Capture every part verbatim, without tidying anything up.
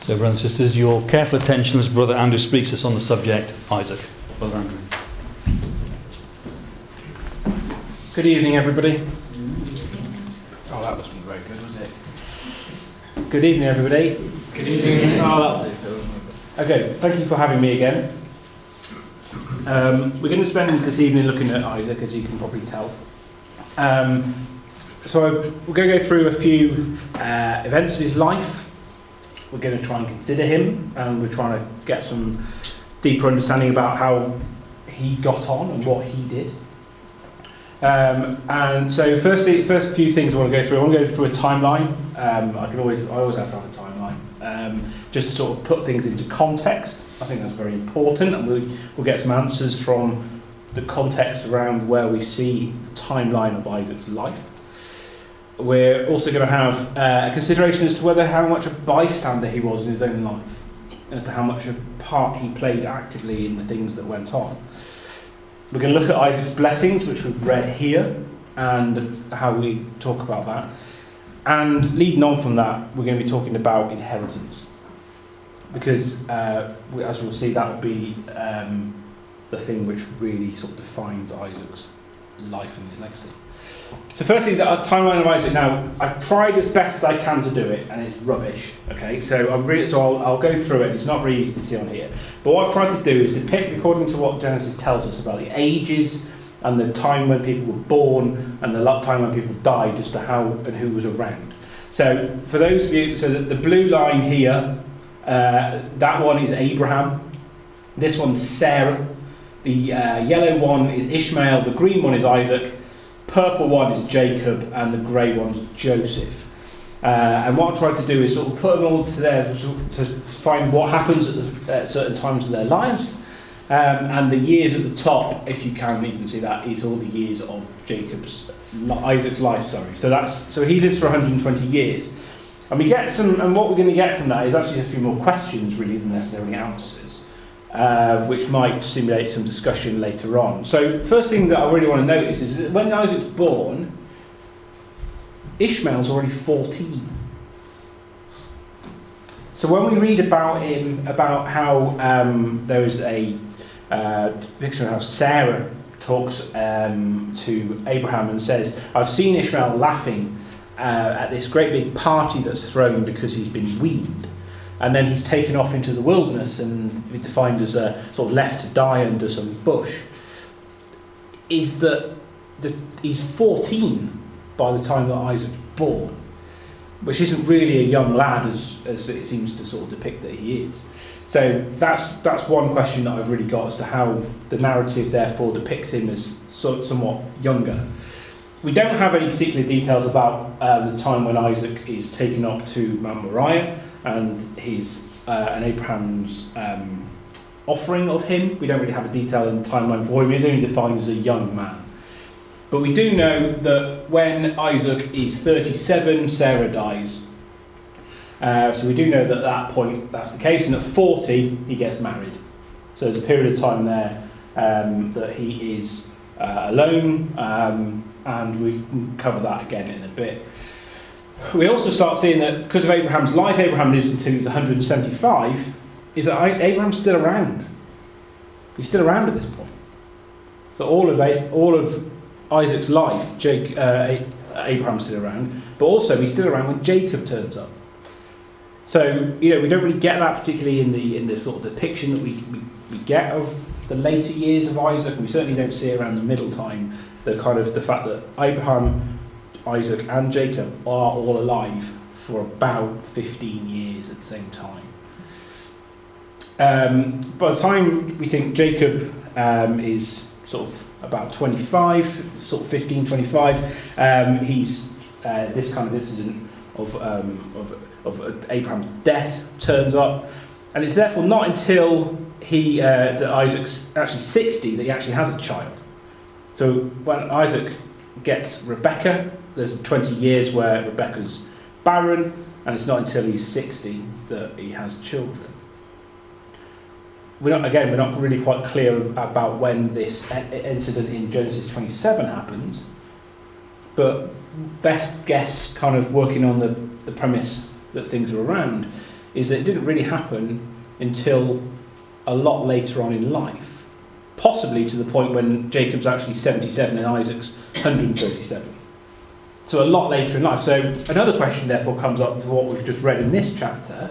So, brothers and sisters, your careful attention as Brother Andrew speaks to us on the subject, Isaac. Brother Andrew. Good evening, everybody. Oh, that wasn't very good, was it? Good evening, everybody. Good evening. Oh, that'll do. Okay, thank you for having me again. Um, we're going to spend this evening looking at Isaac, as you can probably tell. Um, so we're going to go through a few uh, events of his life. We're going to try and consider him, and we're trying to get some deeper understanding about how he got on and what he did. Um, and so, firstly, first few things I want to go through. I want to go through a timeline. Um, I can always, I always have to have a timeline, um, just to sort of put things into context. I think that's very important, and we'll, we'll get some answers from the context around where we see the timeline of Isaac's life. We're also going to have uh, a consideration as to whether how much a bystander he was in his own life, and as to how much a part he played actively in the things that went on. We're going to look at Isaac's blessings, which we've read here, and how we talk about that. And leading on from that, we're going to be talking about inheritance, because uh, as we'll see, that will be um, the thing which really sort of defines Isaac's life and his legacy. So firstly, the timeline of Isaac. Now, I've tried as best as I can to do it, and it's rubbish. Okay, so I'm really, so I'll, I'll go through it. It's not really easy to see on here, but what I've tried to do is depict, according to what Genesis tells us about the ages and the time when people were born and the time when people died, as to how and who was around. So for those of you, so the, the blue line here, uh, that one is Abraham. This one's Sarah. The uh, yellow one is Ishmael. The green one is Isaac. Purple one is Jacob, and the grey one is Joseph. Uh, and what I tried to do is sort of put them all to there to, to find what happens at, the, at certain times of their lives. Um, and the years at the top, if you can even see that, is all the years of Jacob's, Isaac's life. Sorry. So that's so he lives for one hundred twenty years, and we get some. And what we're going to get from that is actually a few more questions, really, than necessarily answers. Uh, which might stimulate some discussion later on. So, first thing that I really want to notice is that when Isaac's born, Ishmael's already fourteen. So when we read about him, about how um, there is a uh, picture of how Sarah talks um, to Abraham and says, "I've seen Ishmael laughing uh, at this great big party that's thrown because he's been weaned." And then he's taken off into the wilderness and defined as a sort of left to die under some bush. Is that the, he's fourteen by the time that Isaac's born, which isn't really a young lad as, as it seems to sort of depict that he is. So that's that's one question that I've really got as to how the narrative therefore depicts him as so, somewhat younger. We don't have any particular details about uh, the time when Isaac is taken up to Mount Moriah and his uh, and Abraham's um, offering of him. We don't really have a detail in the timeline for him. He's only defined as a young man. But we do know that when Isaac is thirty-seven, Sarah dies. Uh, so we do know that at that point that's the case, and at forty he gets married. So there's a period of time there um, that he is uh, alone, um, and we can cover that again in a bit. We also start seeing that because of Abraham's life, Abraham lives until he's one hundred seventy-five, is that Abraham's still around. He's still around at this point. So all of all of Isaac's life, Jake, uh, Abraham's still around, but also he's still around when Jacob turns up. So you know we don't really get that particularly in the in the sort of depiction that we, we, we get of the later years of Isaac. We certainly don't see around the middle time the kind of the fact that Abraham, Isaac and Jacob are all alive for about fifteen years at the same time. Um, by the time we think Jacob um, is sort of about twenty-five, sort of fifteen, twenty-five, um, he's uh, this kind of incident of, um, of, of Abraham's death turns up, and it's therefore not until he uh, that Isaac's actually sixty that he actually has a child. So when Isaac gets Rebecca, there's twenty years where Rebecca's barren, and it's not until he's sixty that he has children. We're not, again, we're not really quite clear about when this incident in Genesis twenty-seven happens, but best guess, kind of working on the, the premise that things are around, is that it didn't really happen until a lot later on in life, possibly to the point when Jacob's actually seventy-seven and Isaac's one hundred thirty-seven. So a lot later in life. So another question therefore comes up for what we've just read in this chapter,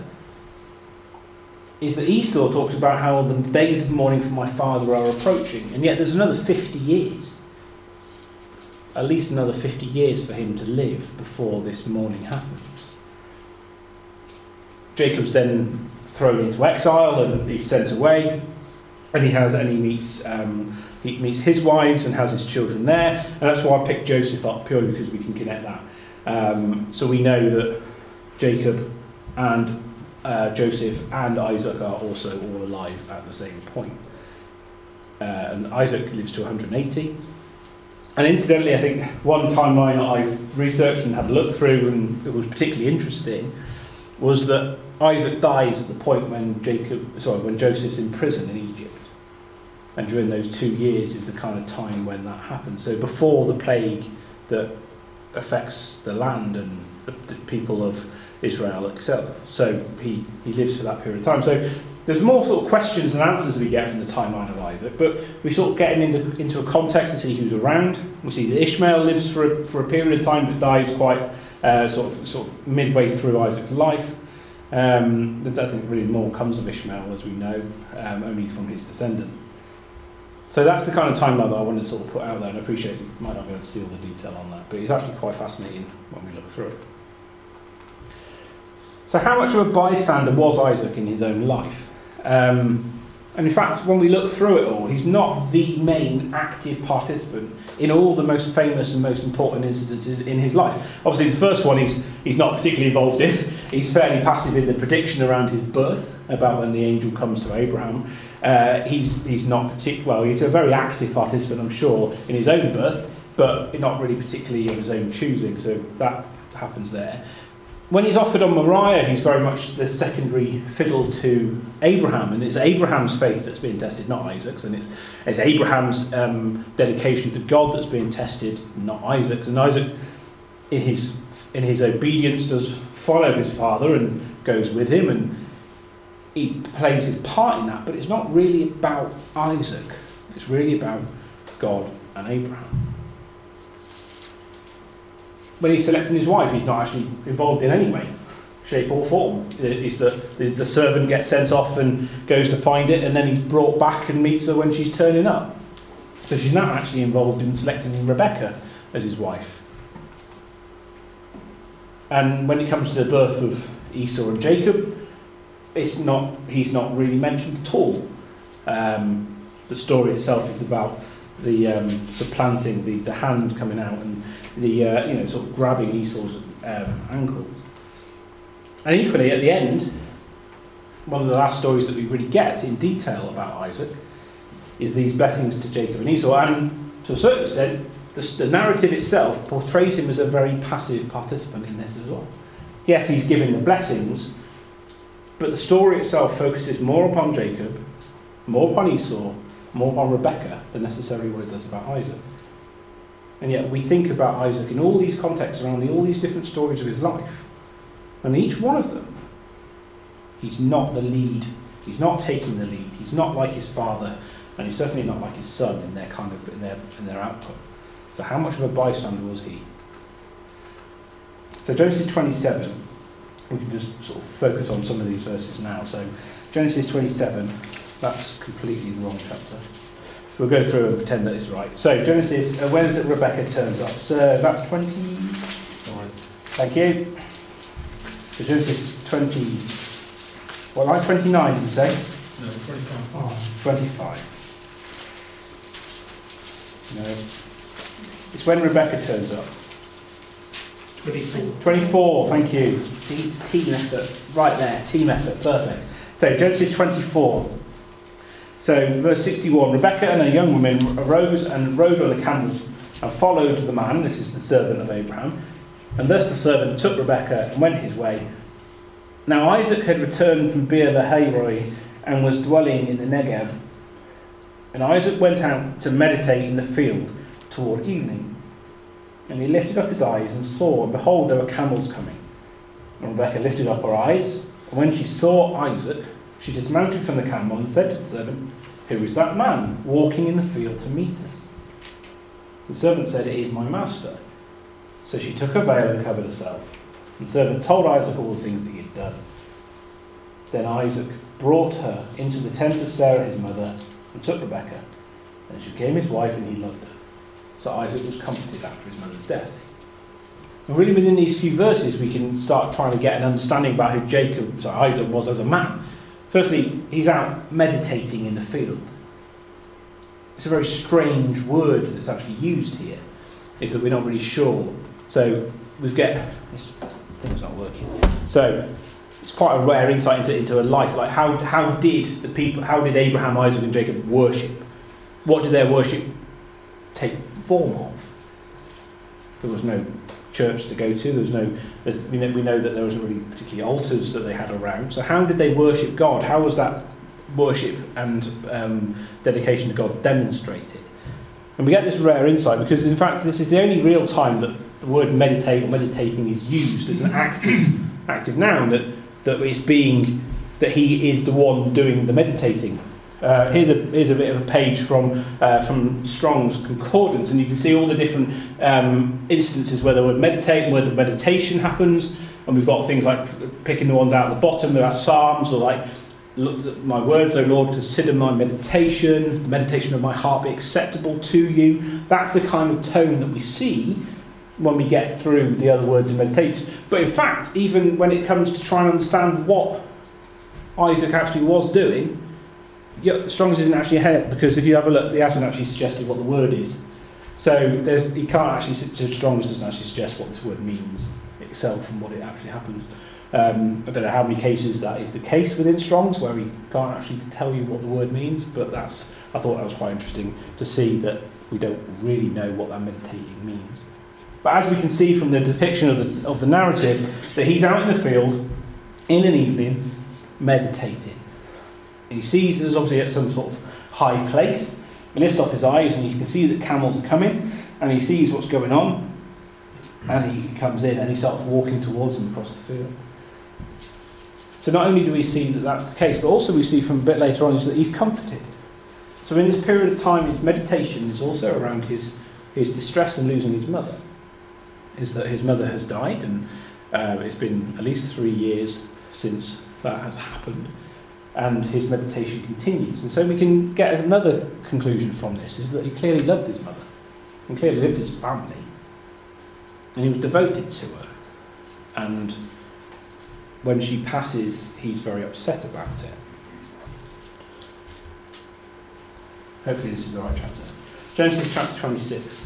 is that Esau talks about how the days of mourning for my father are approaching, and yet there's another fifty years, at least another fifty years for him to live before this mourning happens. Jacob's then thrown into exile and he's sent away, and he has and he meets um, he meets his wives and has his children there, and that's why I picked Joseph up, purely because we can connect that. Um, so we know that Jacob and uh, Joseph and Isaac are also all alive at the same point. Uh, and Isaac lives to one hundred eighty. And incidentally, I think one timeline that I researched and had a look through, and it was particularly interesting, was that Isaac dies at the point when Jacob, sorry, when Joseph's in prison in Egypt. And during those two years is the kind of time when that happens. So before the plague that affects the land and the, the people of Israel itself. So he, he lives for that period of time. So there's more sort of questions and answers we get from the timeline of Isaac, but we sort of get him into, into a context and see who's around. We see that Ishmael lives for a, for a period of time but dies quite uh, sort of sort of midway through Isaac's life. Um, I don't think really more comes of Ishmael, as we know, um, only from his descendants. So that's the kind of timeline that I wanted to sort of put out there, and I appreciate you might not be able to see all the detail on that, but it's actually quite fascinating when we look through it. So how much of a bystander was Isaac in his own life? Um, and in fact, when we look through it all, he's not the main active participant in all the most famous and most important incidences in his life. Obviously, the first one he's, he's not particularly involved in. He's fairly passive in the prediction around his birth, about when the angel comes to Abraham. Uh, he's he's not particularly, well, he's a very active participant, I'm sure, in his own birth, but not really particularly of his own choosing, so that happens there. When he's offered on Moriah, he's very much the secondary fiddle to Abraham, and it's Abraham's faith that's being tested, not Isaac's, and it's, it's Abraham's um, dedication to God that's being tested, not Isaac's. And Isaac, in his in his obedience, does follow his father and goes with him, and he plays his part in that, but it's not really about Isaac. It's really about God and Abraham. When he's selecting his wife, he's not actually involved in any way, shape or form. It's the, the, the servant gets sent off and goes to find it, and then he's brought back and meets her when she's turning up. So she's not actually involved in selecting Rebecca as his wife. And when it comes to the birth of Esau and Jacob, it's not, he's not really mentioned at all. Um, the story itself is about the um, supplanting, the, the hand coming out and the uh, you know sort of grabbing Esau's um, ankle. And equally at the end, one of the last stories that we really get in detail about Isaac is these blessings to Jacob and Esau, and to a certain extent the, the narrative itself portrays him as a very passive participant in this as well. Yes, he's giving the blessings, but the story itself focuses more upon Jacob, more upon Esau, more upon Rebecca than necessarily what it does about Isaac. And yet we think about Isaac in all these contexts around the, all these different stories of his life. And each one of them, he's not the lead. He's not taking the lead. He's not like his father, and he's certainly not like his son in their kind of in their in their output. So how much of a bystander was he? So Genesis twenty-seven, we can just sort of focus on some of these verses now. So Genesis twenty-seven, that's completely the wrong chapter. So we'll go through and pretend that it's right. So Genesis, uh, when is it Rebecca turns up? So that's twenty. Thank you. So Genesis twenty. What, line twenty-nine, did you say? No, twenty-five. Oh. twenty-five. No. It's when Rebecca turns up. twenty-four. twenty-four, thank you. Team effort. Right there, team effort, perfect. So Genesis twenty-four. So verse sixty-one, Rebecca and her young women arose and rode on the camels and followed the man, this is the servant of Abraham. And thus the servant took Rebecca and went his way. Now Isaac had returned from Beer the Hairoi and was dwelling in the Negev. And Isaac went out to meditate in the field toward evening. And he lifted up his eyes and saw, and behold, there were camels coming. And Rebecca lifted up her eyes And when she saw Isaac, she dismounted from the camel and said to the servant, "Who is that man walking in the field to meet us?" The servant said, "It is my master." So she took a veil and covered herself. And the servant told Isaac all the things that he had done. Then Isaac brought her into the tent of Sarah his mother and took Rebekah. And she became his wife, and he loved her. So Isaac was comforted after his mother's death. And really within these few verses we can start trying to get an understanding about who Jacob, sorry, Isaac was as a man. Firstly, he's out meditating in the field. It's a very strange word that's actually used here, is that we're not really sure. So we get, this thing's not working. So it's quite a rare insight into, into a life. Like how, how did the people, how did Abraham, Isaac and Jacob worship? What did their worship take form of? There was no church to go to. There was no. There's, we, know, we know that there wasn't really particularly altars that they had around. So how did they worship God? How was that worship and um, dedication to God demonstrated? And we get this rare insight because, in fact, this is the only real time that the word meditate or meditating is used as an active active noun. That that it's being that he is the one doing the meditating. Uh, here's a here's a bit of a page from uh, from Strong's Concordance, and you can see all the different um, instances where the word meditate and where the meditation happens. And we've got things like picking the ones out at the bottom. There are psalms, or like, "Look, my words, O Lord, consider my meditation. The meditation of my heart be acceptable to you." That's the kind of tone that we see when we get through the other words in meditation. But in fact, even when it comes to trying to understand what Isaac actually was doing, yeah, Strong's isn't actually ahead, because if you have a look, he hasn't actually suggested what the word is. So there's, he can't actually, Strong's doesn't actually suggest what this word means itself and what it actually happens. Um, I don't know how many cases that is the case within Strong's, where he can't actually tell you what the word means, but that's, I thought that was quite interesting to see that we don't really know what that meditating means. But as we can see from the depiction of the, of the narrative, that he's out in the field in an evening meditating. He sees there's obviously at some sort of high place. He lifts up his eyes and you can see that camels are coming, and he sees what's going on, and he comes in and he starts walking towards them across the field. So not only do we see that that's the case, but also we see from a bit later on is that he's comforted. So in this period of time, his meditation is also around his, his distress in losing his mother. Is that his mother has died, and uh, it's been at least three years since that has happened. And his meditation continues. And so we can get another conclusion from this, is that he clearly loved his mother, and clearly lived his family, and he was devoted to her. And when she passes, he's very upset about it. Hopefully this is the right chapter. Genesis chapter twenty-six.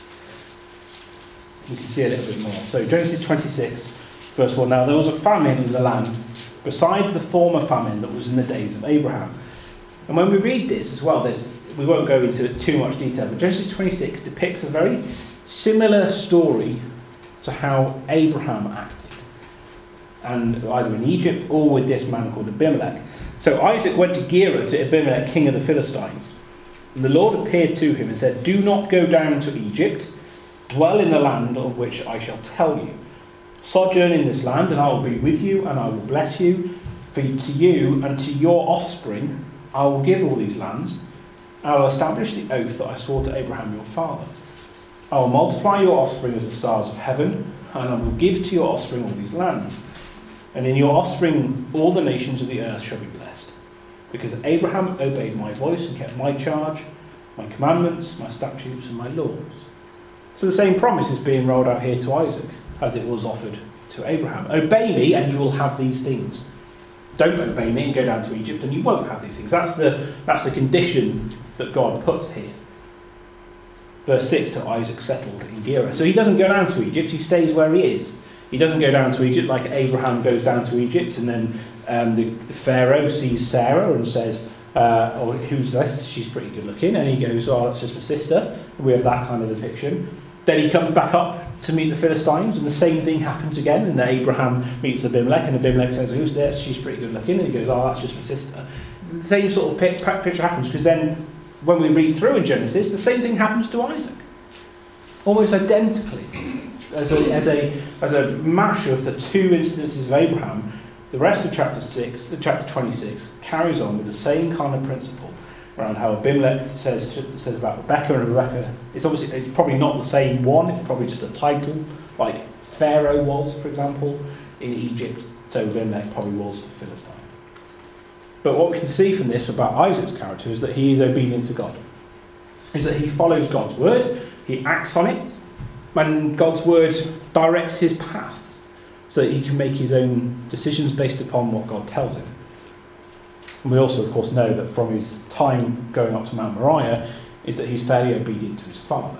You can see a little bit more. So Genesis twenty-six, verse one. Now there was a famine in the land, besides the former famine that was in the days of Abraham. And when we read this as well, there's, we won't go into too much detail, but Genesis twenty-six depicts a very similar story to how Abraham acted, and either in Egypt or with this man called Abimelech. So Isaac went to Gerar to Abimelech, king of the Philistines. And the Lord appeared to him and said, "Do not go down to Egypt. Dwell in the land of which I shall tell you. Sojourn in this land, and I will be with you, and I will bless you. For to you and to your offspring I will give all these lands. I will establish the oath that I swore to Abraham your father. I will multiply your offspring as the stars of heaven, and I will give to your offspring all these lands. And in your offspring all the nations of the earth shall be blessed. Because Abraham obeyed my voice and kept my charge, my commandments, my statutes, and my laws." So the same promise is being rolled out here to Isaac, as it was offered to Abraham. Obey me and you will have these things. Don't obey me and go down to Egypt and you won't have these things. That's the, that's the condition that God puts here. Verse six, that Isaac settled in Gerar. So he doesn't go down to Egypt, he stays where he is. He doesn't go down to Egypt like Abraham goes down to Egypt, and then um, the, the Pharaoh sees Sarah and says, uh, oh, who's this? She's pretty good looking. And he goes, oh, that's just my sister. We have that kind of depiction. Then he comes back up to meet the Philistines, and the same thing happens again, and then Abraham meets Abimelech, and Abimelech says, who's this? She's pretty good looking. And he goes, oh, that's just my sister. The same sort of picture happens, because then when we read through in Genesis, the same thing happens to Isaac. Almost identically. As a, as a, as a mash of the two instances of Abraham, The rest of chapter six, the chapter twenty-six, carries on with the same kind of principle around how Abimelech says says about Rebecca, and Rebecca. It's obviously it's probably not the same one. It's probably just a title, like Pharaoh was, for example, in Egypt. So Abimelech probably was for the Philistines. But what we can see from this about Isaac's character is that he is obedient to God. Is that he follows God's word, he acts on it, and God's word directs his paths so that he can make his own decisions based upon what God tells him. And we also, of course, know that from his time going up to Mount Moriah is that he's fairly obedient to his father.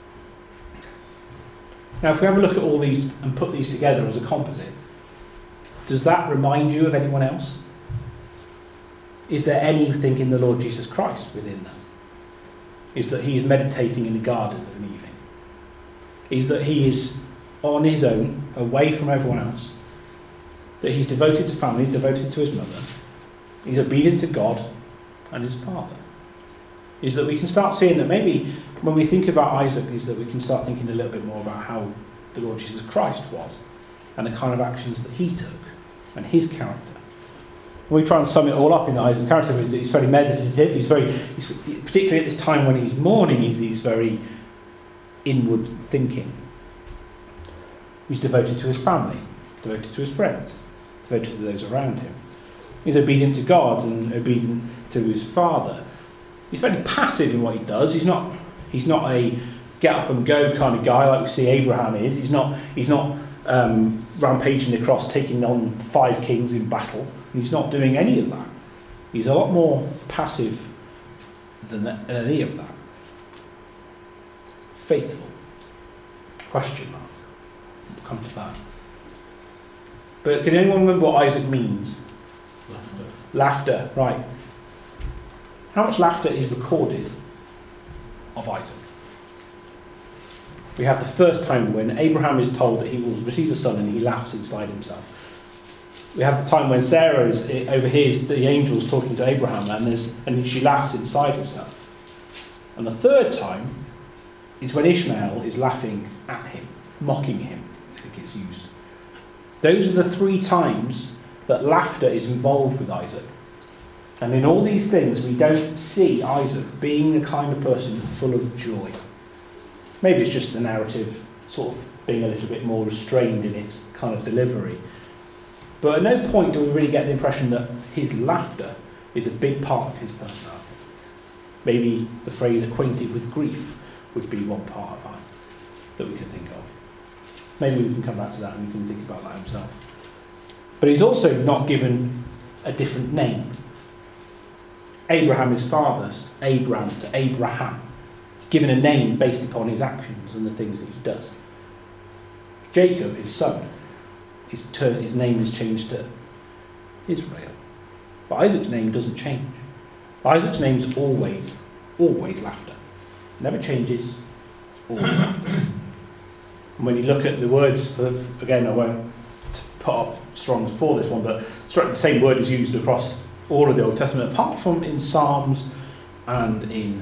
Now, if we have a look at all these and put these together as a composite, does that remind you of anyone else? Is there anything in the Lord Jesus Christ within that? Is that he is meditating in the garden of an evening? Is that he is on his own, away from everyone else? That he's devoted to family, devoted to his mother? He's obedient to God and his father? Is that we can start seeing that maybe when we think about Isaac, is that we can start thinking a little bit more about how the Lord Jesus Christ was and the kind of actions that he took and his character. When we try and sum it all up in Isaac's character, is that he's very meditative, he's very, he's, particularly at this time when he's mourning, he's, he's very inward thinking. He's devoted to his family, devoted to his friends, devoted to those around him. He's obedient to God and obedient to his father. He's very passive in what he does. He's not, he's not a get up and go kind of guy like we see Abraham is. He's not, he's not um, rampaging across, taking on five kings in battle. He's not doing any of that. He's a lot more passive than, that, than any of that. Faithful. Question mark. We'll come to that. But can anyone remember what Isaac means? Laughter. Laughter, right. How much laughter is recorded of Isaac? We have the first time when Abraham is told that he will receive a son and he laughs inside himself. We have the time when Sarah is, overhears the angels talking to Abraham and, there's, and she laughs inside herself. And the third time is when Ishmael is laughing at him, mocking him, I think it's used. Those are the three times that laughter is involved with Isaac. And in all these things, we don't see Isaac being the kind of person full of joy. Maybe it's just the narrative sort of being a little bit more restrained in its kind of delivery. But at no point do we really get the impression that his laughter is a big part of his personality. Maybe the phrase acquainted with grief would be one part of it that we can think of. Maybe we can come back to that and we can think about that himself. But he's also not given a different name. Abraham, his father, Abram to Abraham. Given a name based upon his actions and the things that he does. Jacob, his son, his, turn, his name is changed to Israel. But Isaac's name doesn't change. Isaac's name is always, always laughter. Never changes, always laughter. And when you look at the words, for, again, I won't put up Strong's for this one, but the same word is used across all of the Old Testament, apart from in Psalms and in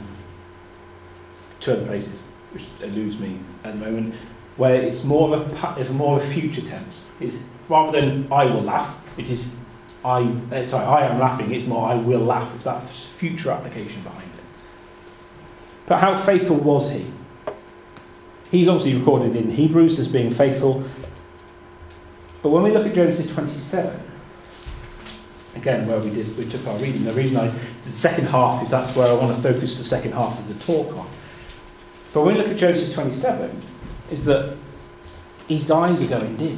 two other places, which eludes me at the moment, where it's more of a it's more of a future tense. It's rather than I will laugh, it is I uh, sorry I am laughing. It's more I will laugh. It's that future application behind it. But how faithful was he? He's obviously recorded in Hebrews as being faithful. But when we look at Genesis twenty-seven, again where we did we took our reading, the reason I the second half is that's where I want to focus the second half of the talk on. But when we look at Genesis twenty-seven, is that his eyes are going dim.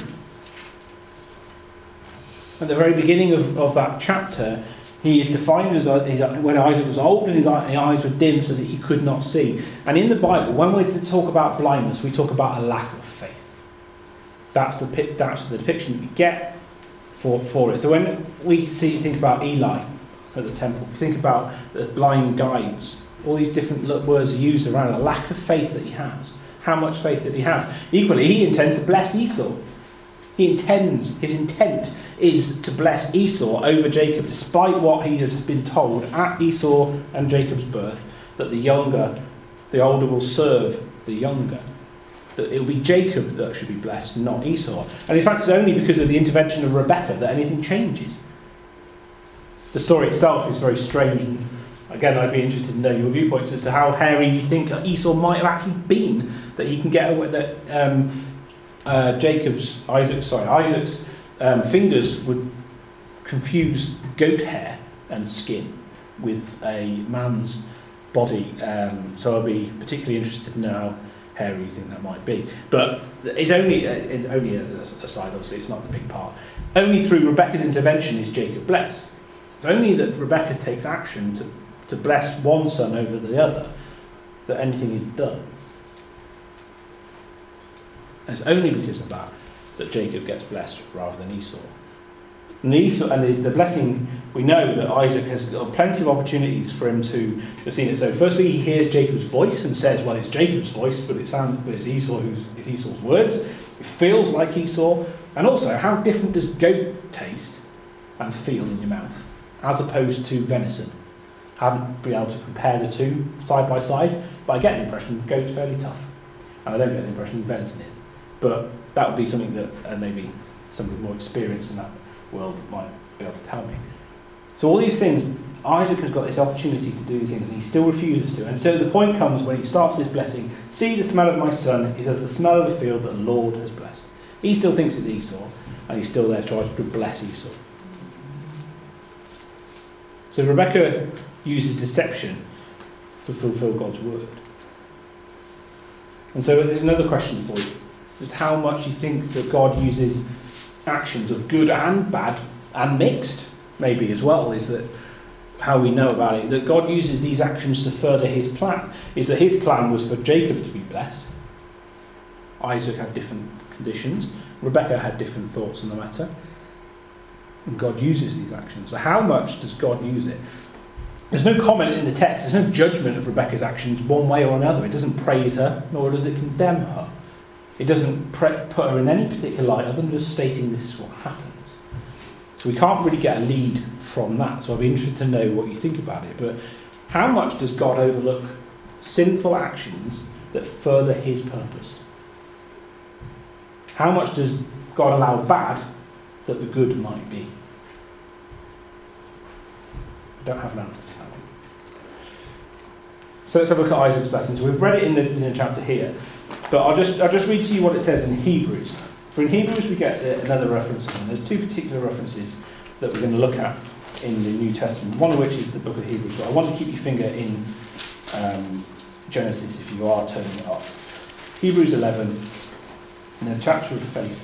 At the very beginning of, of that chapter, he is defined as when Isaac was old and his eyes were dim so that he could not see. And in the Bible, when we talk about blindness, we talk about a lack of faith. That's the that's the depiction that we get for, for it. So when we see think about Eli at the temple, we think about the blind guides, all these different words are used around a lack of faith that he has. How much faith did he have? Equally, he intends to bless Esau. He intends, his intent is to bless Esau over Jacob, despite what he has been told at Esau and Jacob's birth, that the younger, the older will serve the younger. that it will be Jacob that should be blessed, not Esau. And in fact, it's only because of the intervention of Rebekah that anything changes. The story itself is very strange, and again, I'd be interested to know your viewpoints as to how hairy you think Esau might have actually been, that he can get away, that um, uh, Jacob's, Isaac's, sorry, Isaac's um, fingers would confuse goat hair and skin with a man's body. Um, so I'd be particularly interested to know how hairy you think that might be. But it's only, uh, only as a aside, obviously, it's not the big part. Only through Rebekah's intervention is Jacob blessed. It's only that Rebekah takes action to, to bless one son over the other that anything is done. And it's only because of that that Jacob gets blessed rather than Esau. And the, Esau, and the, the blessing, we know that Isaac has got plenty of opportunities for him to have seen it. So firstly, he hears Jacob's voice and says, well, it's Jacob's voice, but it sounds, but it's Esau who's it's Esau's words. It feels like Esau. And also, how different does goat taste and feel in your mouth, as opposed to venison? I haven't been able to compare the two side by side, but I get the impression goat's fairly tough. And I don't get the impression venison is. But that would be something that uh, maybe somebody more experienced in that world might be able to tell me. So all these things, Isaac has got this opportunity to do these things, and he still refuses to. And so the point comes when he starts this blessing, see, the smell of my son is as the smell of the field that the Lord has blessed. He still thinks it's Esau, and he's still there trying to bless Esau. So Rebekah uses deception to fulfill God's word. And so there's another question for you. Is how much you think that God uses actions of good and bad and mixed, maybe as well, is that how we know about it, that God uses these actions to further his plan. Is that his plan was for Jacob to be blessed. Isaac had different conditions. Rebekah had different thoughts on the matter. And God uses these actions. So how much does God use it? There's no comment in the text. There's no judgment of Rebekah's actions one way or another. It doesn't praise her, nor does it condemn her. It doesn't pre- put her in any particular light other than just stating this is what happens. So we can't really get a lead from that. So I'd be interested to know what you think about it. But how much does God overlook sinful actions that further his purpose? How much does God allow bad that the good might be? I don't have an answer to that one. So let's have a look at Isaac's blessing. So we've read it in the, in the chapter here. But I'll just, I'll just read to you what it says in Hebrews. For in Hebrews we get another reference, and there's two particular references that we're going to look at in the New Testament, one of which is the book of Hebrews. But I want to keep your finger in um, Genesis if you are turning it up. Hebrews eleven, in the chapter of faith.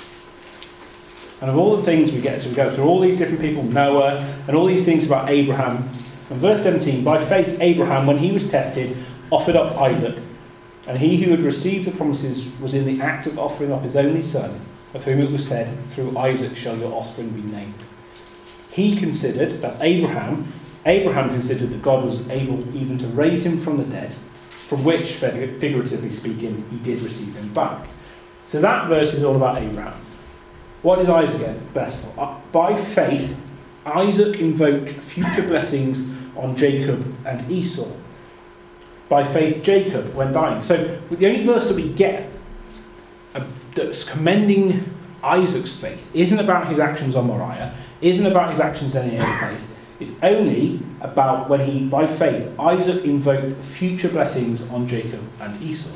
And of all the things we get to, we go through all these different people, Noah, and all these things about Abraham. And verse seventeen, by faith Abraham, when he was tested, offered up Isaac. And he who had received the promises was in the act of offering up his only son, of whom it was said, through Isaac shall your offspring be named. He considered, that's Abraham, Abraham considered that God was able even to raise him from the dead, from which, figuratively speaking, he did receive him back. So that verse is all about Abraham. What is Isaac get best for? By faith, Isaac invoked future blessings on Jacob and Esau. By faith, Jacob, when dying. So the only verse that we get uh, that's commending Isaac's faith isn't about his actions on Moriah, isn't about his actions in any other place. It's only about when he, by faith, Isaac invoked future blessings on Jacob and Esau.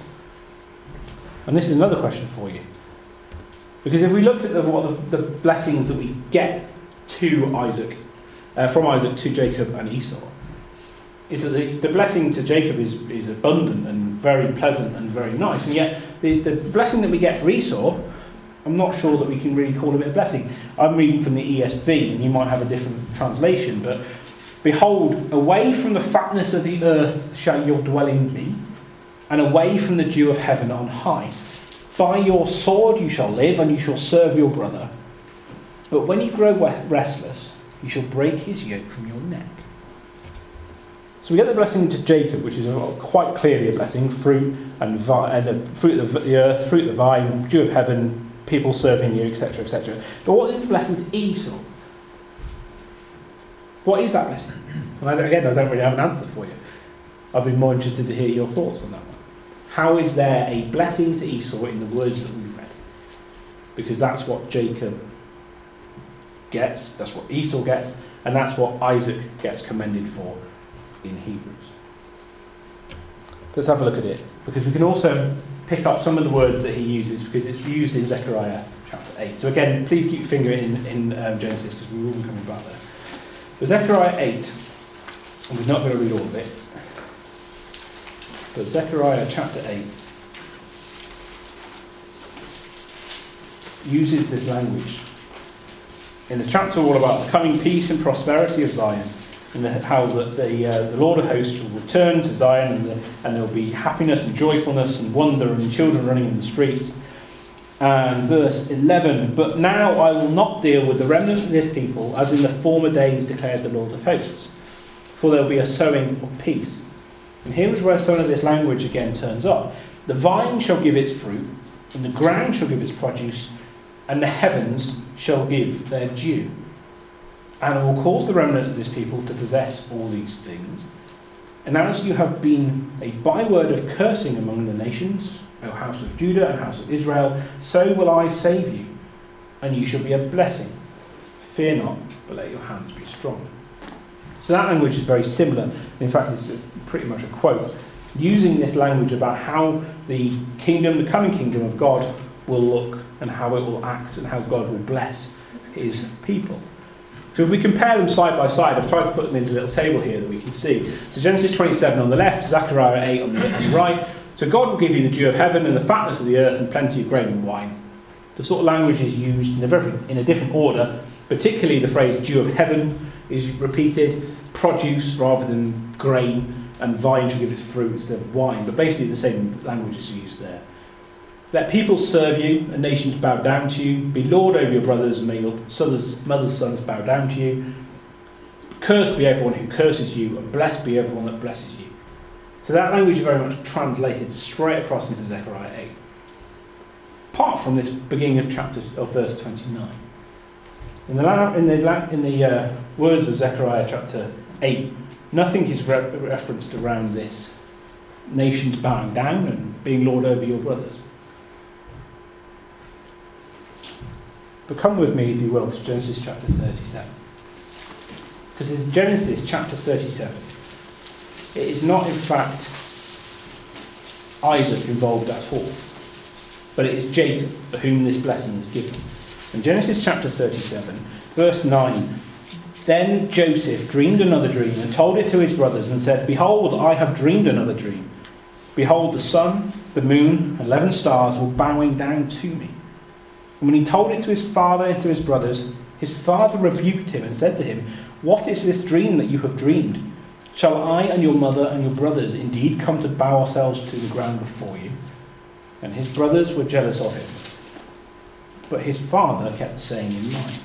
And this is another question for you. Because if we looked at the, what the, the blessings that we get to Isaac, uh, from Isaac to Jacob and Esau, is that the, the blessing to Jacob is, is abundant and very pleasant and very nice. And yet, the, the blessing that we get for Esau, I'm not sure that we can really call it a blessing. I'm reading from the E S V, and you might have a different translation, but behold, away from the fatness of the earth shall your dwelling be, and away from the dew of heaven on high. By your sword you shall live, and you shall serve your brother. But when you grow restless, you shall break his yoke from your neck. So we get the blessing to Jacob, which is quite clearly a blessing: fruit and, vi- and the fruit of the earth, fruit of the vine, dew of heaven, people serving you, et cetera, et cetera. But what is the blessing to Esau? What is that blessing? And I, again, I don't really have an answer for you. I'd be more interested to hear your thoughts on that one. How is there a blessing to Esau in the words that we've read? Because that's what Jacob gets, that's what Esau gets, and that's what Isaac gets commended for in Hebrews. Let's have a look at it, because we can also pick up some of the words that he uses, because it's used in Zechariah chapter eight. So again, please keep your finger in, in um, Genesis, because we will be coming back there. But Zechariah eight, and we're not going to read all of it, but Zechariah chapter eight uses this language. In the chapter all about the coming peace and prosperity of Zion, and the, how the, the, uh, the Lord of hosts will return to Zion, and, the, and there will be happiness and joyfulness and wonder and children running in the streets. And verse eleven, but now I will not deal with the remnant of this people as in the former days, declared the Lord of hosts, for there will be a sowing of peace. And here is where some of this language again turns up. The vine shall give its fruit, and the ground shall give its produce, and the heavens shall give their due. And I will cause the remnant of this people to possess all these things. And as you have been a byword of cursing among the nations, O house of Judah and house of Israel, so will I save you, and you shall be a blessing. Fear not, but let your hands be strong. So that language is very similar. In fact, it's pretty much a quote, using this language about how the kingdom, the coming kingdom of God, will look and how it will act and how God will bless his people. So if we compare them side by side, I've tried to put them into a little table here that we can see. So Genesis twenty-seven on the left, Zechariah eight on the, on the right. So God will give you the dew of heaven and the fatness of the earth and plenty of grain and wine. The sort of language is used in a, very, in a different order, particularly the phrase dew of heaven is repeated, produce rather than grain, and vine shall give its fruit instead of wine. But basically the same language is used there. Let people serve you, and nations bow down to you. Be lord over your brothers, and may your sons, mother's sons bow down to you. Cursed be everyone who curses you, and blessed be everyone that blesses you. So that language is very much translated straight across into Zechariah eight. Apart from this beginning of chapter of verse twenty-nine. In the, in the, in the uh, words of Zechariah chapter eight, nothing is re- referenced around this nations bowing down and being lord over your brothers. But come with me, if you will, to Genesis chapter thirty-seven. Because in Genesis chapter thirty-seven, it is not in fact Isaac involved at all, but it is Jacob for whom this blessing is given. In Genesis chapter thirty-seven, verse nine, then Joseph dreamed another dream and told it to his brothers and said, behold, I have dreamed another dream. Behold, the sun, the moon, and eleven stars were bowing down to me. And when he told it to his father and to his brothers, his father rebuked him and said to him, what is this dream that you have dreamed? Shall I and your mother and your brothers indeed come to bow ourselves to the ground before you? And his brothers were jealous of him. But his father kept saying in mind.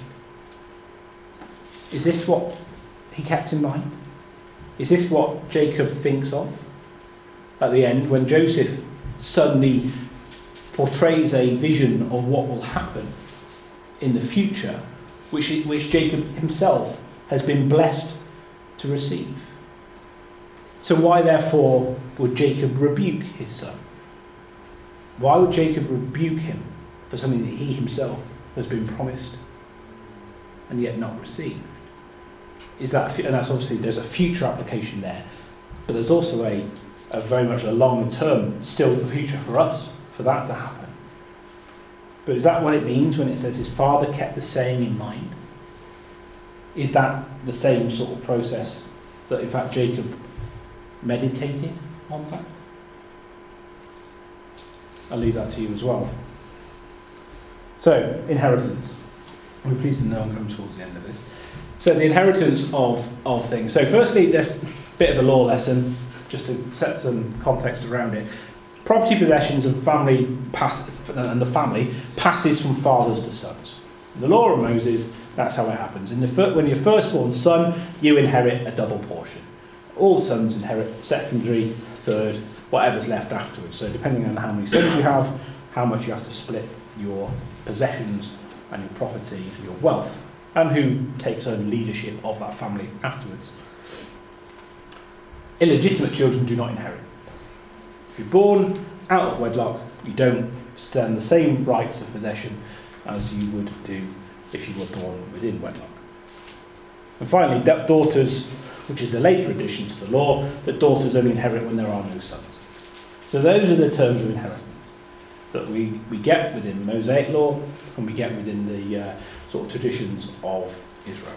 Is this what he kept in mind? Is this what Jacob thinks of? At the end, when Joseph suddenly portrays a vision of what will happen in the future, which, which Jacob himself has been blessed to receive. So why, therefore, would Jacob rebuke his son? Why would Jacob rebuke him for something that he himself has been promised and yet not received? Is that, and that's obviously, there's a future application there, but there's also a, a very much a long term still the future for us, for that to happen. But is that what it means when it says his father kept the saying in mind? Is that the same sort of process that in fact Jacob meditated on that? I'll leave that to you as well. So, inheritance. We're pleased to know I'm coming towards the end of this. So the inheritance of, of things. So firstly, there's a bit of a law lesson, just to set some context around it. Property possessions and family pass, and the family passes from fathers to sons. In the law of Moses, that's how it happens. In the fir- when you're firstborn son, you inherit a double portion. All sons inherit secondary, third, whatever's left afterwards. So depending on how many sons you have, how much you have to split your possessions and your property, your wealth, and who takes on leadership of that family afterwards. Illegitimate children do not inherit. If you're born out of wedlock, you don't stand the same rights of possession as you would do if you were born within wedlock. And finally, da- daughters, which is the later addition to the law, that daughters only inherit when there are no sons. So those are the terms of inheritance that we, we get within Mosaic law and we get within the uh, sort of traditions of Israel.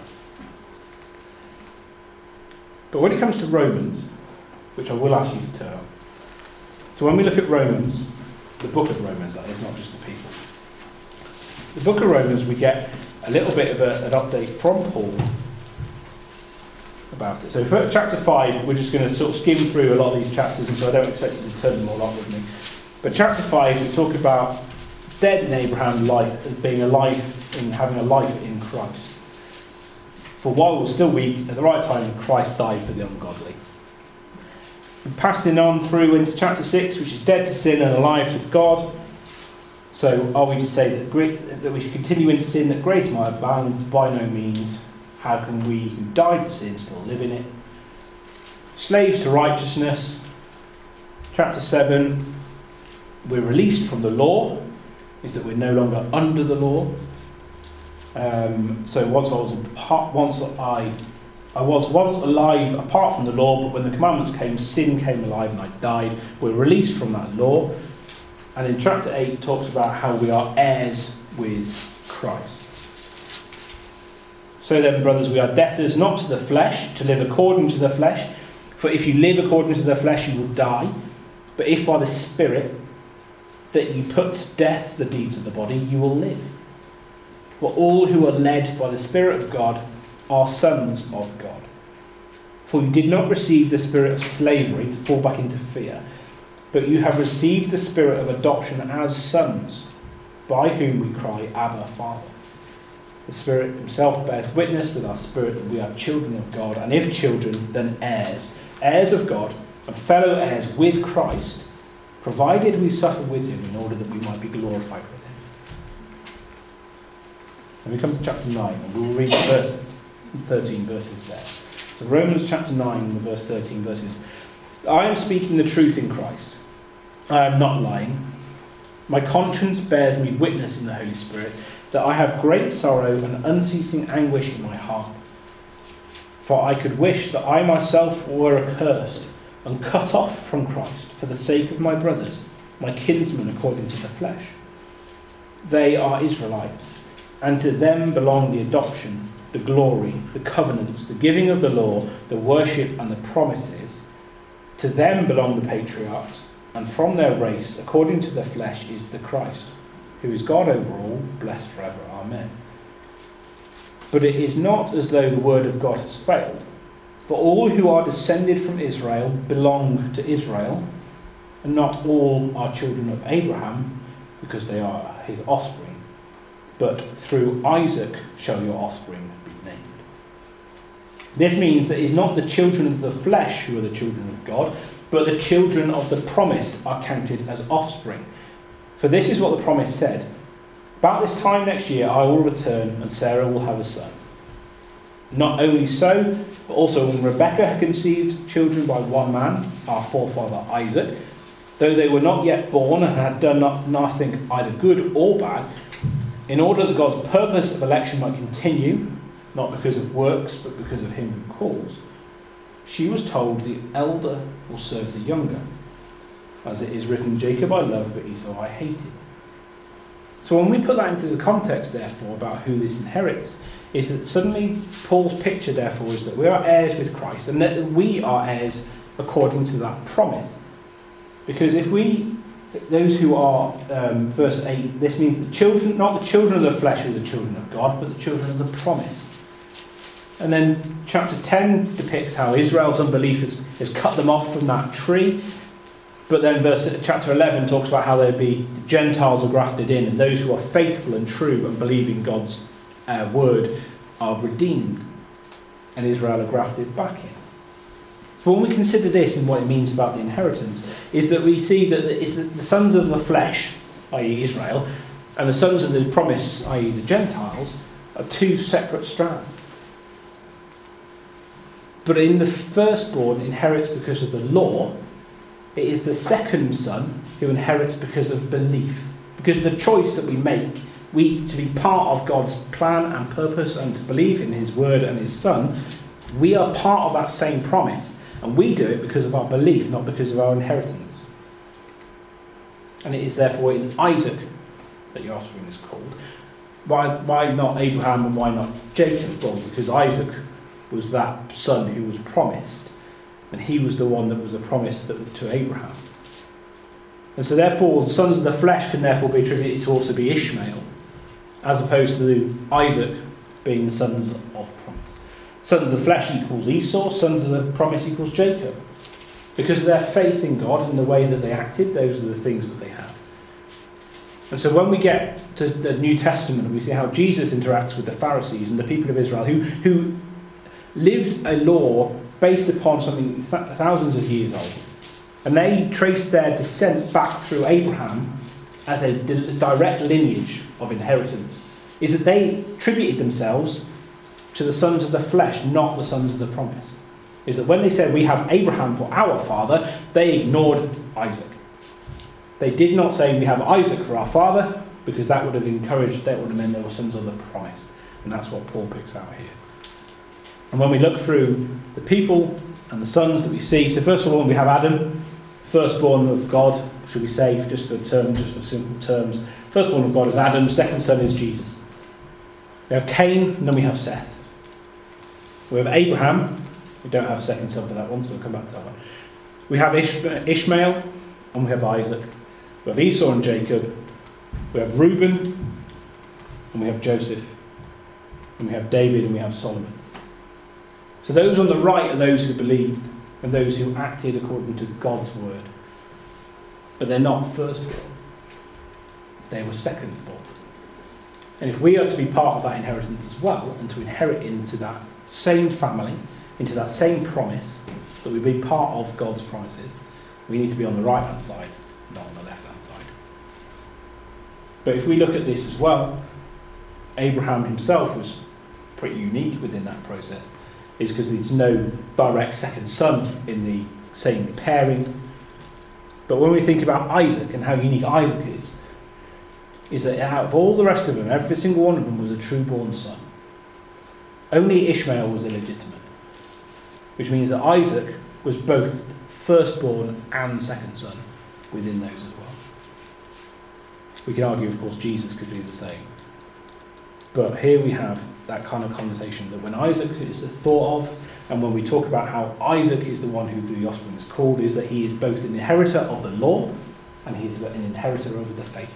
But when it comes to Romans, which I will ask you to turn on. So when we look at Romans, the book of Romans, that is, not just the people. The book of Romans, we get a little bit of a, an update from Paul about it. So for chapter five, we're just going to sort of skim through a lot of these chapters, and so I don't expect you to turn them all up with me. But chapter five, we talk about dead in Abraham, life, as being alive in having a life in Christ. For while we were still weak, at the right time, Christ died for the ungodly. And passing on through into chapter six, which is dead to sin and alive to God. So are we to say that, gra- that we should continue in sin, that grace might abound? By no means. How can we who died to sin still live in it? Slaves to righteousness. Chapter seven, we're released from the law, is that we're no longer under the law. Um, so once I was apart, once I I was once alive apart from the law, but when the commandments came, sin came alive and I died. We're released from that law. And in chapter eight, it talks about how we are heirs with Christ. So then, brothers, we are debtors not to the flesh, to live according to the flesh. For if you live according to the flesh, you will die. But if by the Spirit that you put to death the deeds of the body, you will live. For all who are led by the Spirit of God are sons of God. For you did not receive the spirit of slavery to fall back into fear, but you have received the spirit of adoption as sons, by whom we cry, Abba, Father. The Spirit himself bears witness with our spirit that we are children of God, and if children, then heirs, heirs of God, and fellow heirs with Christ, provided we suffer with him in order that we might be glorified with him. And we come to chapter nine, and we'll read verse thirteen verses there. So Romans chapter nine, and verse thirteen verses. I am speaking the truth in Christ. I am not lying. My conscience bears me witness in the Holy Spirit that I have great sorrow and unceasing anguish in my heart. For I could wish that I myself were accursed and cut off from Christ for the sake of my brothers, my kinsmen according to the flesh. They are Israelites, and to them belong the adoption, the glory, the covenants, the giving of the law, the worship and the promises. To them belong the patriarchs, and from their race, according to the flesh, is the Christ, who is God over all, blessed forever. Amen. But it is not as though the word of God has failed. For all who are descended from Israel belong to Israel, and not all are children of Abraham, because they are his offspring. But through Isaac shall your offspring be named. This means that it's not the children of the flesh who are the children of God, but the children of the promise are counted as offspring. For this is what the promise said: about this time next year I will return, and Sarah will have a son. Not only so, but also when Rebekah had conceived children by one man, our forefather Isaac, though they were not yet born and had done not, nothing either good or bad, in order that God's purpose of election might continue, not because of works, but because of him who calls, she was told, the elder will serve the younger. As it is written, Jacob I loved, but Esau I hated. So when we put that into the context, therefore, about who this inherits, is that suddenly Paul's picture, therefore, is that we are heirs with Christ, and that we are heirs according to that promise. Because if we, those who are, um, verse eight, this means the children, not the children of the flesh who are the children of God, but the children of the promise. And then chapter ten depicts how Israel's unbelief has, has cut them off from that tree. But then verse, chapter eleven talks about how there'd be the Gentiles are grafted in, and those who are faithful and true and believe in God's uh, word are redeemed, and Israel are grafted back in. So when we consider this and what it means about the inheritance, is that we see that it's the, the sons of the flesh, that is Israel, and the sons of the promise, that is the Gentiles, are two separate strands. But in the firstborn inherits because of the law, it is the second son who inherits because of belief. Because of the choice that we make, we to be part of God's plan and purpose and to believe in his word and his son, we are part of that same promise. And we do it because of our belief, not because of our inheritance. And it is therefore in Isaac that your offspring is called. Why, why not Abraham and why not Jacob? Well, because Isaac was that son who was promised. And he was the one that was a promise that, to Abraham. And so therefore, the sons of the flesh can therefore be attributed to also be Ishmael, as opposed to Isaac being the sons of promise. Sons of the flesh equals Esau, sons of the promise equals Jacob. Because of their faith in God and the way that they acted, those are the things that they had. And so when we get to the New Testament, we see how Jesus interacts with the Pharisees and the people of Israel who, who lived a law based upon something th- thousands of years old. And they traced their descent back through Abraham as a di- direct lineage of inheritance. Is that they attributed themselves to the sons of the flesh, not the sons of the promise. Is that when they said we have Abraham for our father, they ignored Isaac. They did not say we have Isaac for our father, because that would have encouraged, that would have meant they were sons of the promise. And that's what Paul picks out here. And when we look through the people and the sons that we see, so first of all we have Adam, firstborn of God, should we say, just for term, just for simple terms. Firstborn of God is Adam, second son is Jesus. We have Cain, and then we have Seth. We have Abraham. We don't have a second son for that one, so we'll come back to that one. We have Ish- Ishmael, and we have Isaac. We have Esau and Jacob. We have Reuben, and we have Joseph. And we have David, and we have Solomon. So those on the right are those who believed, and those who acted according to God's word. But they're not firstborn. They were secondborn. And if we are to be part of that inheritance as well, and to inherit into that same family, into that same promise, that we be part of God's promises, we need to be on the right hand side, not on the left hand side. But if we look at this as well, Abraham himself was pretty unique within that process, is because there's no direct second son in the same pairing. But when we think about Isaac and how unique Isaac is, is that out of all the rest of them, every single one of them was a true-born son. Only Ishmael was illegitimate, which means that Isaac was both firstborn and second son within those as well. We can argue, of course, Jesus could do the same. But here we have that kind of conversation that when Isaac is thought of, and when we talk about how Isaac is the one who the offspring is called, is that he is both an inheritor of the law and he is an inheritor over the faith.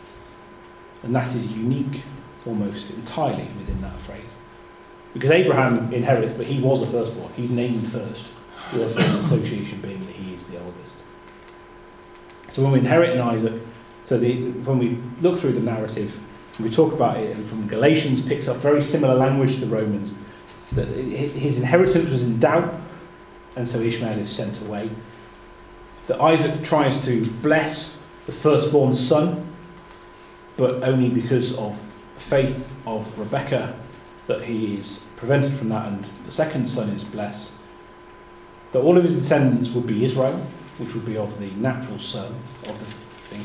And that is unique almost entirely within that phrase. Because Abraham inherits, but he was the firstborn. He's named first. The association being that he is the eldest. So when we inherit in Isaac, so the, when we look through the narrative, and we talk about it, and from Galatians picks up very similar language to Romans, that his inheritance was in doubt, and so Ishmael is sent away. That Isaac tries to bless the firstborn son, but only because of faith of Rebekah that he is prevented from that, and the second son is blessed. That all of his descendants would be Israel, which would be of the natural son of the thing.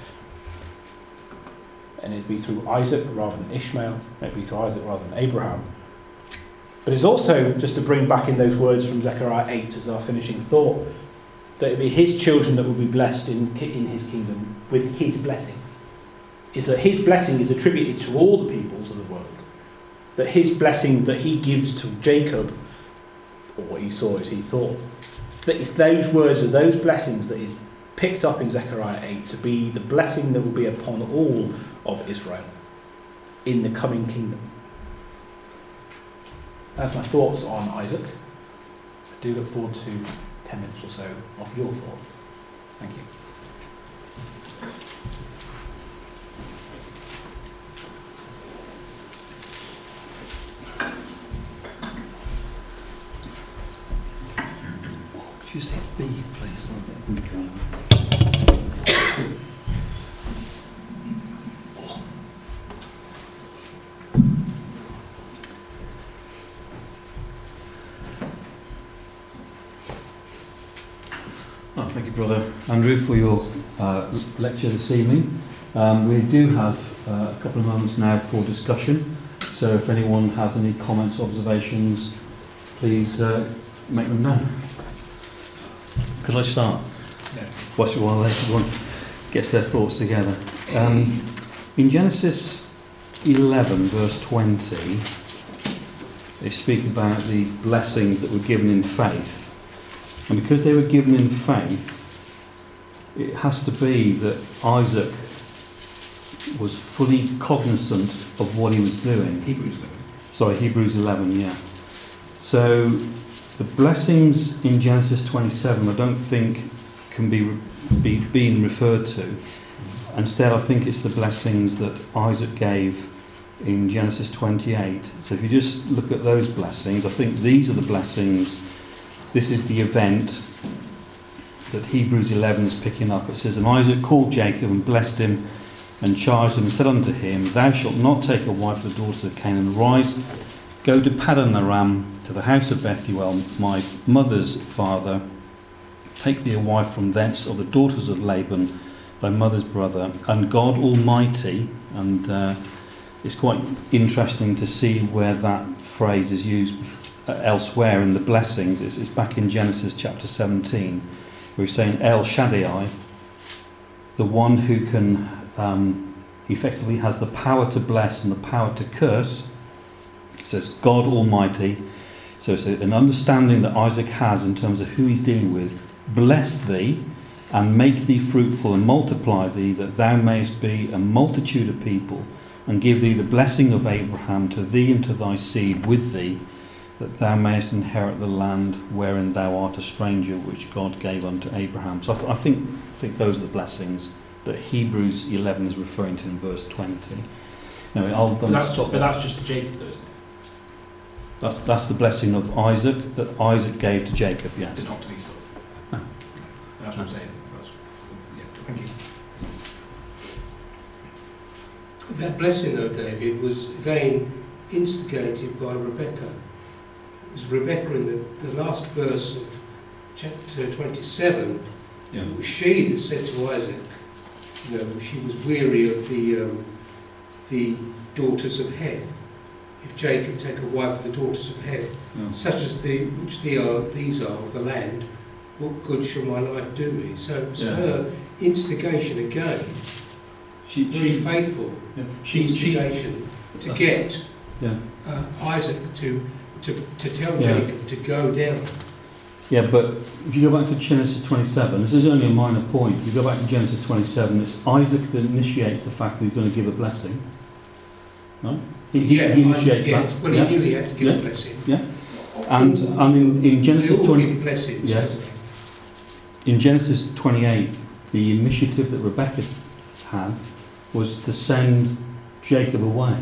And it'd be through Isaac rather than Ishmael, and it'd be through Isaac rather than Abraham. But it's also, just to bring back in those words from Zechariah eight as our finishing thought, that it'd be his children that would be blessed in, in his kingdom with his blessing. Is that his blessing is attributed to all the peoples of the world. That his blessing that he gives to Jacob, or Esau as he thought, that it's those words, or those blessings that is picked up in Zechariah eight to be the blessing that will be upon all of Israel in the coming kingdom. That's my thoughts on Isaac. I do look forward to ten minutes or so of your thoughts. Thank you. Could you just hit B, please? Oh, thank you, Brother Andrew, for your uh, lecture this evening. Um, we do have uh, a couple of moments now for discussion, so if anyone has any comments or observations, please uh, make them known. Could I start? No. Watch it while everyone gets their thoughts together. Um, in Genesis eleven, verse twenty, they speak about the blessings that were given in faith. And because they were given in faith, it has to be that Isaac was fully cognizant of what he was doing. Hebrews eleven. Sorry, Hebrews eleven, yeah. So the blessings in Genesis twenty-seven I don't think can be, be being referred to. Instead, I think it's the blessings that Isaac gave in Genesis twenty-eight. So if you just look at those blessings, I think these are the blessings. This is the event that Hebrews eleven is picking up. It says, "And Isaac called Jacob and blessed him and charged him and said unto him, Thou shalt not take a wife of the daughters of Canaan. Arise, go to Paddan Aram, to the house of Bethuel, my mother's father. Take thee a wife from thence of the daughters of Laban, thy mother's brother, and God Almighty," and uh, it's quite interesting to see where that phrase is used uh, elsewhere in the blessings. It's, it's back in Genesis chapter seventeen, where he's saying El Shaddai, the one who can um, effectively has the power to bless and the power to curse. It says God Almighty. So it's an understanding that Isaac has in terms of who he's dealing with. Bless thee and make thee fruitful and multiply thee, that thou mayest be a multitude of people, and give thee the blessing of Abraham to thee and to thy seed with thee, that thou mayest inherit the land wherein thou art a stranger, which God gave unto Abraham. So I, th- I think I think those are the blessings that Hebrews eleven is referring to in verse twenty. Now I'll But that's, stop but there. that's just to Jacob, though, isn't it? That's that's the blessing of Isaac that Isaac gave to Jacob. Yes. It's not to Esau. No. That's what I'm saying. That's, yeah. Thank you. That blessing, though, David, was again instigated by Rebecca. It was Rebecca in the, the last verse of chapter twenty-seven. Yeah. It was she that said to Isaac, you know, she was weary of the um, the daughters of Heth. If Jacob take a wife of the daughters of Heth, Yeah. such as the which they are, these are of the land, what good shall my life do me? So it was Yeah. her instigation again, She, very she, faithful yeah. she, she, instigation to get yeah. uh, Isaac to, to to tell Yeah. Jacob to go down. Yeah, but if you go back to Genesis twenty-seven, this is only a minor point. If you go back to Genesis twenty-seven, it's Isaac that initiates the fact that he's going to give a blessing. Right? He, he, yeah, he initiates I, yeah. that. Well, yeah? he knew he had to give Yeah. a blessing. Yeah. And, and in, in Genesis They all twenty, give blessings. Yeah. don't they? in Genesis twenty-eight, the initiative that Rebecca had was to send Jacob away.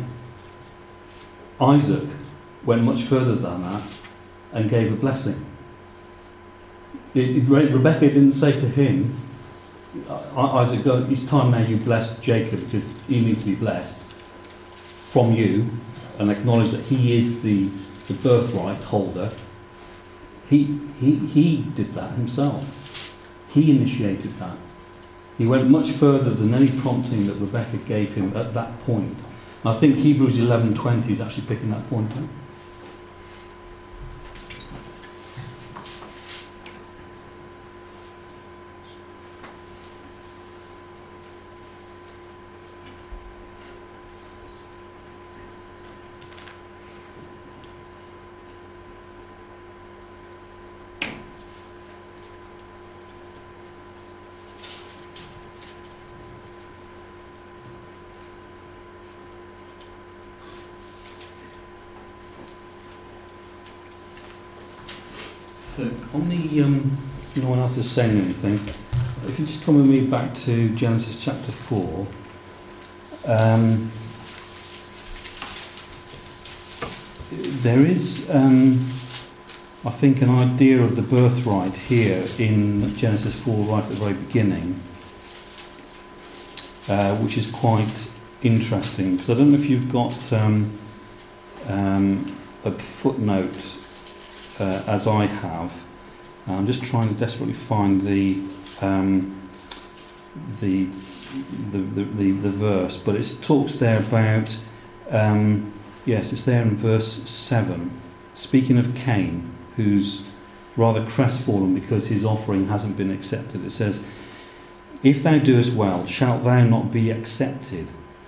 Isaac went much further than that and gave a blessing. It, it, Re- Rebecca didn't say to him, "I- Isaac, go, it's time now you bless Jacob because he needs to be blessed from you," and acknowledge that he is the, the birthright holder. He, he, he did that himself. He initiated that. He went much further than any prompting that Rebecca gave him at that point. And I think Hebrews eleven twenty is actually picking that point up. So on the, um, no one else is saying anything, if you just come with me back to Genesis chapter four, um, there is, um, I think, an idea of the birthright here in Genesis four right at the very beginning, uh, which is quite interesting, because I don't know if you've got um, um, a footnote uh, as I have. I'm just trying to desperately find the um, the the, the, the, the verse, but it talks there about, um, yes, it's there in verse seven, speaking of Cain, who's rather crestfallen because his offering hasn't been accepted. It says, "If thou doest well, shalt thou not be accepted?"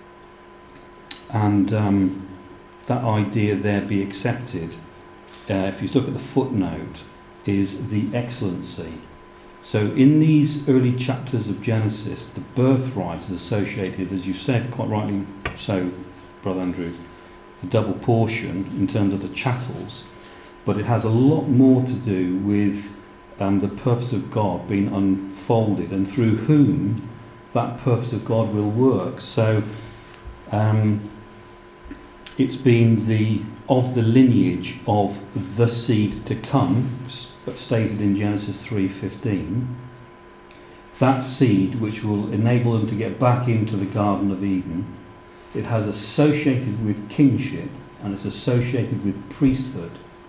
And um, that idea there, be accepted, uh, if you look at the footnote, is the excellency. So in these early chapters of Genesis, the birthright is associated, as you said quite rightly so, Brother Andrew, the double portion in terms of the chattels, but it has a lot more to do with um, the purpose of God being unfolded and through whom that purpose of God will work. So um, it's been the of the lineage of the seed to come, but stated in Genesis three fifteen, that seed which will enable them to get back into the Garden of Eden. It has associated with kingship and it's associated with priesthood.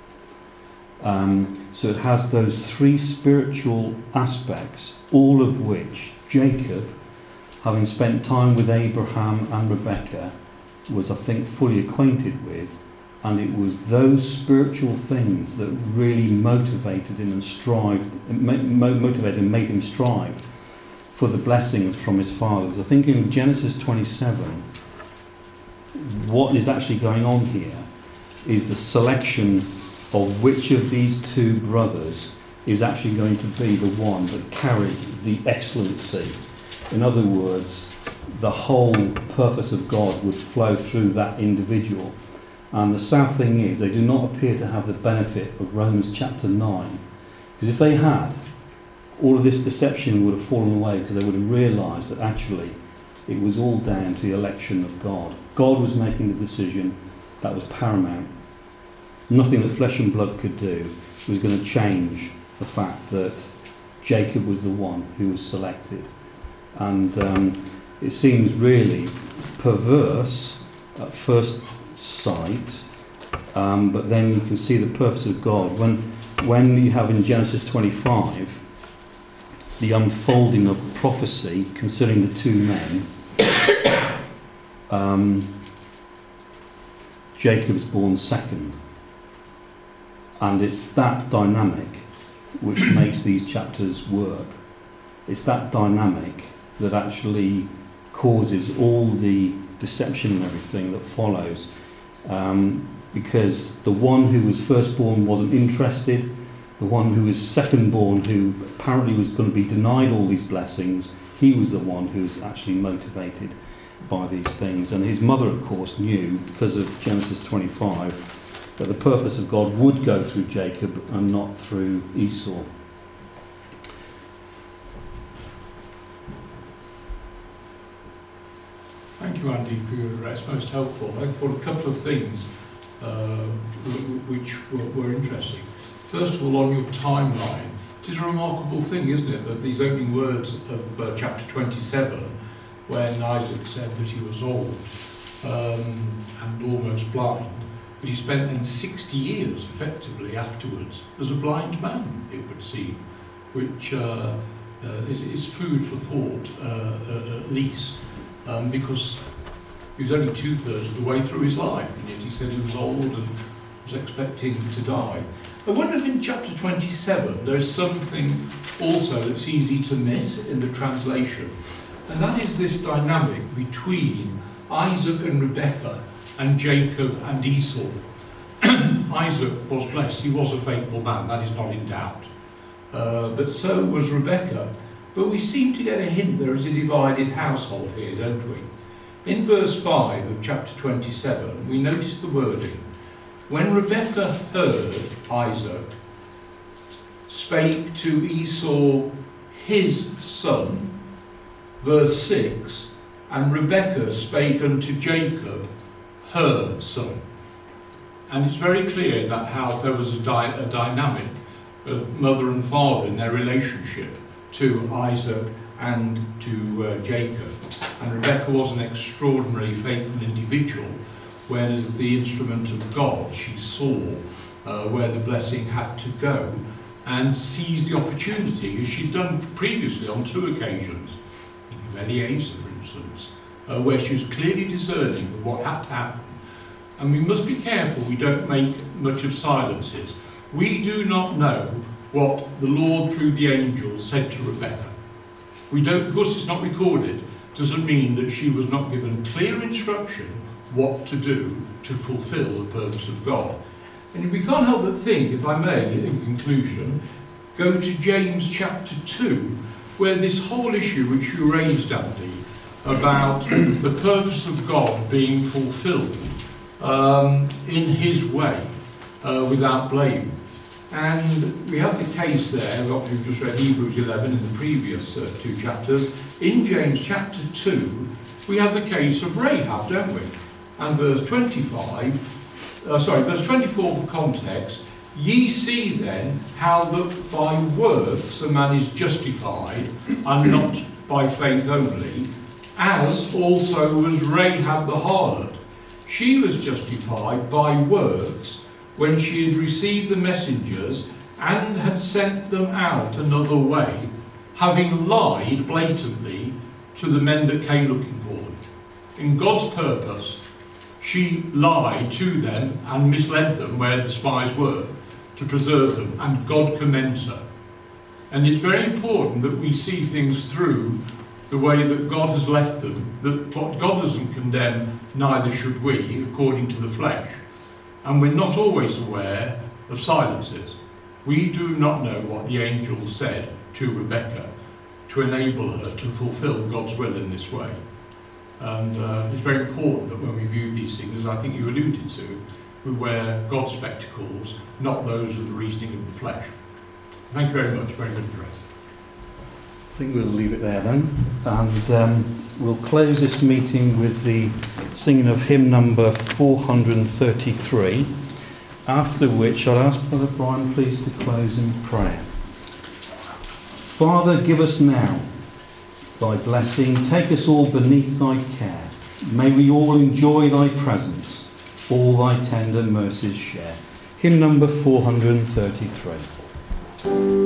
Um, so it has those three spiritual aspects, all of which Jacob, having spent time with Abraham and Rebekah, was, I think, fully acquainted with. And it was those spiritual things that really motivated him and strived, mo- motivated and made him strive for the blessings from his father. Because I think in Genesis twenty-seven, what is actually going on here is the selection of which of these two brothers is actually going to be the one that carries the excellency. In other words, the whole purpose of God would flow through that individual. And the sad thing is, they do not appear to have the benefit of Romans chapter nine. Because if they had, all of this deception would have fallen away, because they would have realised that actually it was all down to the election of God. God was making the decision. That was paramount. Nothing that flesh and blood could do was going to change the fact that Jacob was the one who was selected. And um, it seems really perverse at first sight, um, but then you can see the purpose of God. When, when you have in Genesis twenty-five the unfolding of prophecy concerning the two men, um, Jacob's born second. And it's that dynamic which makes these chapters work. It's that dynamic that actually causes all the deception and everything that follows. Um, because the one who was firstborn wasn't interested, the one who was secondborn, who apparently was going to be denied all these blessings, he was the one who was actually motivated by these things. And his mother, of course, knew, because of Genesis twenty-five, that the purpose of God would go through Jacob and not through Esau. Thank you, Andy, for your address. Most helpful. I thought a couple of things uh, which were, were interesting. First of all, on your timeline, it is a remarkable thing, isn't it, that these opening words of uh, chapter twenty-seven, when Isaac said that he was old um, and almost blind, but he spent then sixty years, effectively, afterwards, as a blind man, it would seem, which uh, uh, is, is food for thought, uh, uh, at least. Um, because he was only two-thirds of the way through his life, and yet he said he was old and was expecting to die. I wonder if in chapter twenty-seven there's something also that's easy to miss in the translation, and that is this dynamic between Isaac and Rebekah and Jacob and Esau. Isaac was blessed, he was a faithful man, that is not in doubt. Uh, but so was Rebekah. But we seem to get a hint there is a divided household here, don't we? In verse five of chapter twenty-seven, we notice the wording. When Rebekah heard Isaac spake to Esau his son, verse six, and Rebekah spake unto Jacob her son. And it's very clear in that house there was a, di- a dynamic of mother and father in their relationship to Isaac and to uh, Jacob. And Rebekah was an extraordinarily faithful individual, when as the instrument of God she saw uh, where the blessing had to go and seized the opportunity, as she'd done previously on two occasions. of Eliezer, for instance, uh, where she was clearly discerning of what had to happen. And we must be careful we don't make much of silences. We do not know what the Lord through the angel said to Rebecca. We don't, because it's not recorded, doesn't mean that she was not given clear instruction what to do to fulfill the purpose of God. And we can't help but think, if I may, in conclusion, go to James chapter two, where this whole issue which you raised, Andy, about the purpose of God being fulfilled um, in his way, uh, without blame. And we have the case there, obviously we've just read Hebrews eleven in the previous uh, two chapters. In James chapter two, we have the case of Rahab, don't we? And verse twenty-five, uh, sorry, verse twenty-four for context, ye see then how that by works a man is justified, and not by faith only, as also was Rahab the harlot. She was justified by works when she had received the messengers and had sent them out another way, having lied blatantly to the men that came looking for them. In God's purpose, she lied to them and misled them where the spies were to preserve them, and God commends her. And it's very important that we see things through the way that God has left them, that what God doesn't condemn, neither should we, according to the flesh. And we're not always aware of silences. We do not know what the angel said to Rebecca to enable her to fulfill God's will in this way. And uh, it's very important that when we view these things, as I think you alluded to, we wear God's spectacles, not those of the reasoning of the flesh. Thank you very much. Very good address. I think we'll leave it there then, and um, we'll close this meeting with the singing of hymn number four hundred thirty-three, after which I'll ask Brother Brian please to close in prayer. Father, give us now thy blessing, take us all beneath thy care. May we all enjoy thy presence, all thy tender mercies share. Hymn number four hundred thirty-three.